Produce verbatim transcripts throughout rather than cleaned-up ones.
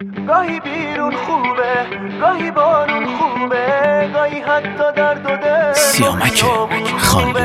گاهی بیرون خوبه، گاهی بارون خوبه، گاهی حتی درد و دل سیامک خانه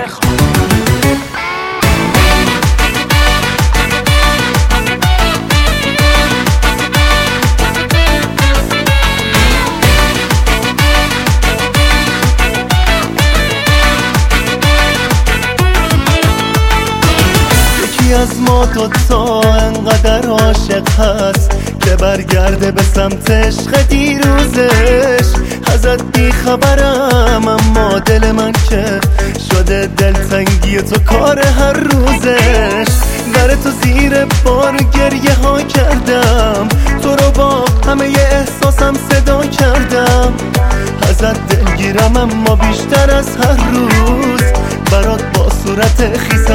یکی از ما دوتا انقدر عاشق هست که برگرده به سمت عشق دیروزش. ازت بیخبرم اما دل من که شده دلتنگی تو کار هر روزش. در تو زیر بار گریه ها کردم، تو رو با همه احساسم صدا کردم. ازت دلگیرم اما بیشتر از هر روز برات با صورت خیس